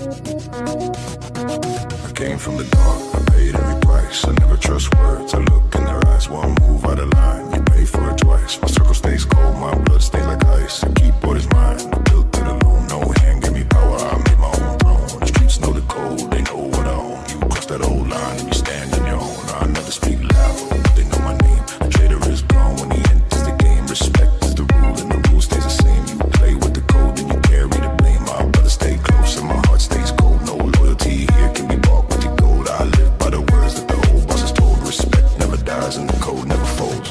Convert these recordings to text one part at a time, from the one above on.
I came from the dark, I paid every price. I never trust words, I look in their eyes. One move out of line, you pay for it twice. My circle stays cold, my blood stays like ice. The keyboard is mine, I built it alone. No hand gave me power, I made my own throne. The streets know the code, they know what I own. You cross that old line and you stand on your own. I never speak loud, they know my name. The traitor is gone when he enters the game. Respect is the rule and the rule stays the same. You play with the code and you carry the blame. My brother stay close and my heart stays cold. No loyalty here can be bought with your gold. I live by the words that the old boss has told. Respect never dies and the code never folds.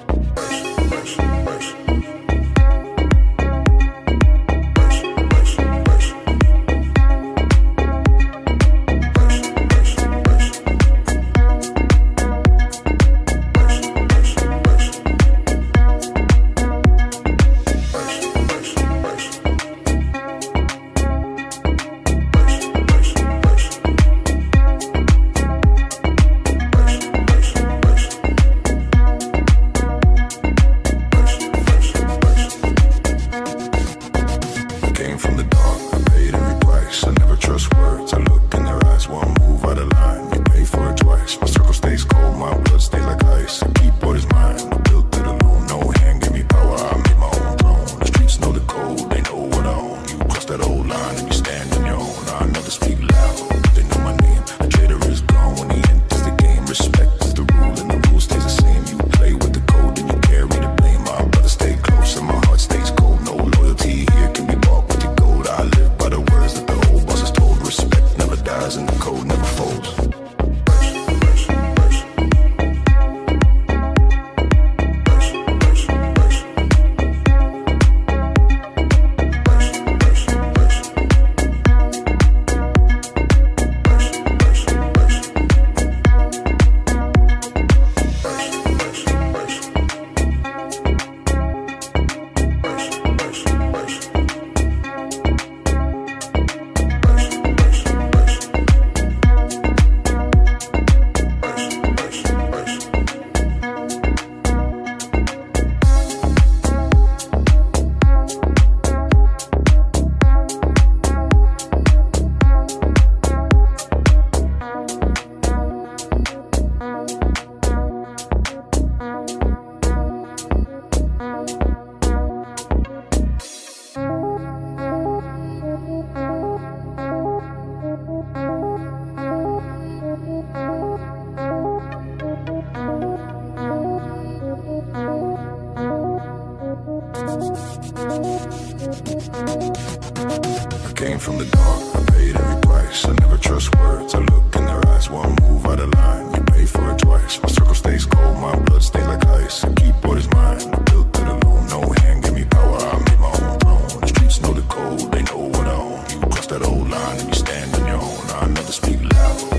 Came from the dark, I paid every price. I never trust words, I look in their eyes. One move out of line, you pay for it twice. My circle stays cold, my blood stays like ice. The keyboard is mine, I built it alone. No hand gave me power, I made my own throne. The streets know the code, they know what I own. You cross that old line and you stand on your own. I never speak loud.